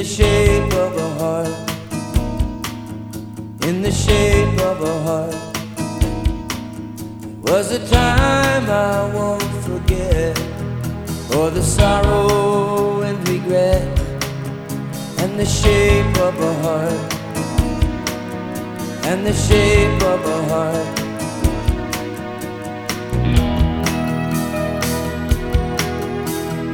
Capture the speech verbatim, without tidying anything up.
the shape of a heart, in the shape of a heart. It was a time I won't forget, for the sorrow and regret, and the shape of a heart, and the shape of a heart.